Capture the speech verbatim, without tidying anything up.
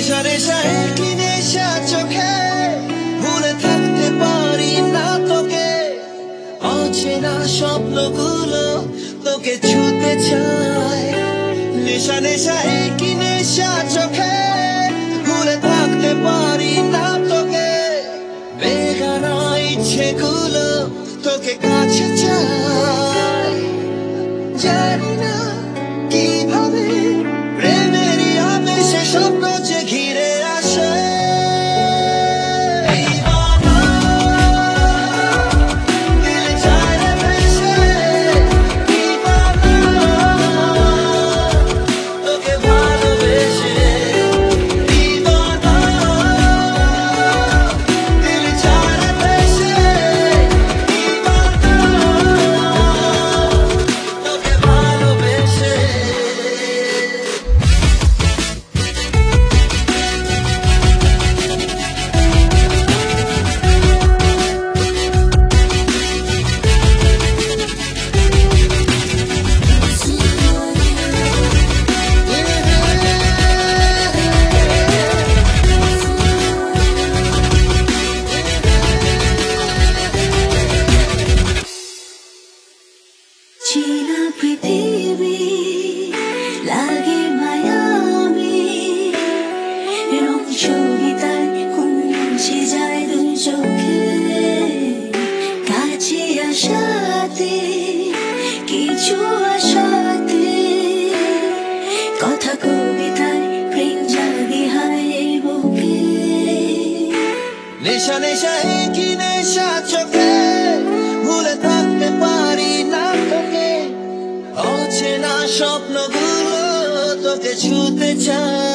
নেশা নেশা কি নেশা চোখে ভুলে থাকতে পারি না তোকে অচেনা স্বপ্নগুলো তোকে ছুতে চায় নেশা নেশা কি নেশা চোখে ভুলে থাকতে পারি না তোকে বেগানা ইচ্ছেগুলো তোকে কাছে চায় জানি না কিভাবে প্রেমেরই আবেশে স্বপ্ন যে ঘিরে আসে চেনা পৃথিবী লাগে মায়াবী রং ছবিতায় কোন মুছে যায় দুই চোখে কাছে আসাতে কিছু আসাতে কথা কবিতায় প্রেম জাগে হায় বুকে নেশা নেশা কি নেশা চোখে ভুলে থাকতে পারি না তোকে অচেনা স্বপ্নগুলো তোকে ছুতে চায়